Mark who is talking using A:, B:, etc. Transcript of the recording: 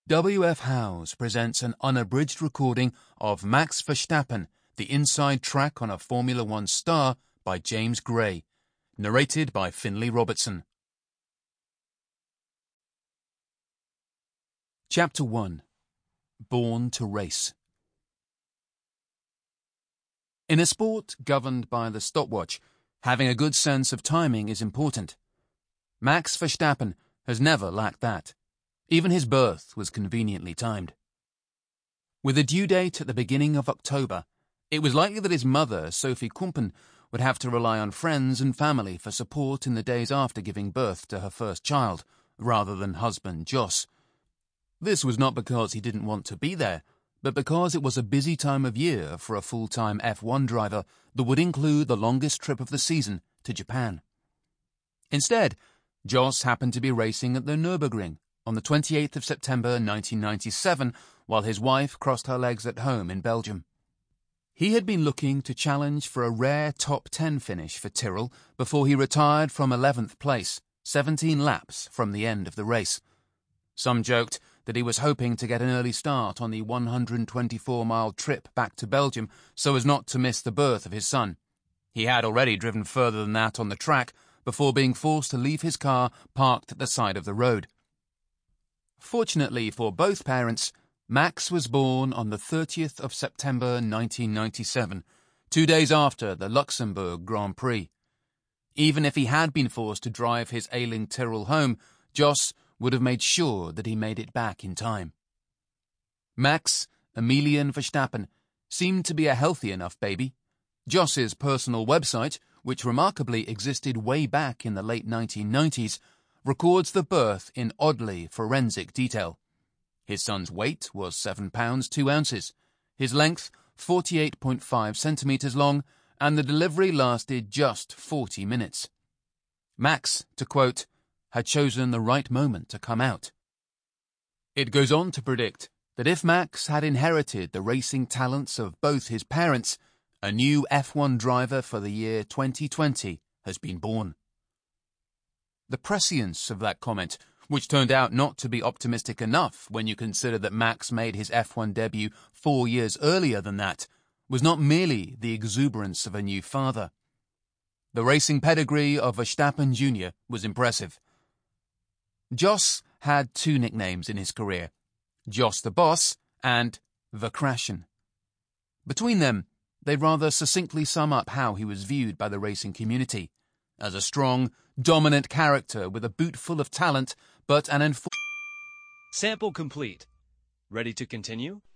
A: W.F. Howes presents an unabridged recording of Max Verstappen, the inside track on a Formula One star by James Gray, narrated by Finlay Robertson. Chapter 1. Born to Race. In a sport governed by the stopwatch, having a good sense of timing is important. Max Verstappen has never lacked that. Even his birth was conveniently timed. With a due date at the beginning of October, it was likely that his mother, Sophie Kumpen, would have to rely on friends and family for support in the days after giving birth to her first child, rather than husband Jos. This was not because he didn't want to be there, but because it was a busy time of year for a full-time F1 driver that would include the longest trip of the season to Japan. Instead, Jos happened to be racing at the Nürburgring on the 28th of September 1997 while his wife crossed her legs at home in Belgium. He had been looking to challenge for a rare top 10 finish for Tyrrell before he retired from 11th place, 17 laps from the end of the race. Some joked that he was hoping to get an early start on the 124-mile trip back to Belgium so as not to miss the birth of his son. He had already driven further than that on the track before being forced to leave his car parked at the side of the road. Fortunately for both parents, Max was born on the 30th of September 1997, 2 days after the Luxembourg Grand Prix. Even if he had been forced to drive his ailing Tyrrell home, Jos would have made sure that he made it back in time. Max Emilian Verstappen seemed to be a healthy enough baby. Jos's personal website, which remarkably existed way back in the late 1990s, records the birth in oddly forensic detail. His son's weight was 7 pounds 2 ounces, his length 48.5 centimetres long, and the delivery lasted just 40 minutes. Max, to quote, had chosen the right moment to come out. It goes on to predict that if Max had inherited the racing talents of both his parents, a new F1 driver for the year 2020 has been born. The prescience of that comment, which turned out not to be optimistic enough when you consider that Max made his F1 debut 4 years earlier than that, was not merely the exuberance of a new father. The racing pedigree of Verstappen Jr. was impressive. Jos had 2 nicknames in his career, Jos the Boss and Verkrashen. Between them, they rather succinctly sum up how he was viewed by the racing community, as a strong, dominant character with a boot full of talent, but an
B: Sample complete. Ready to continue?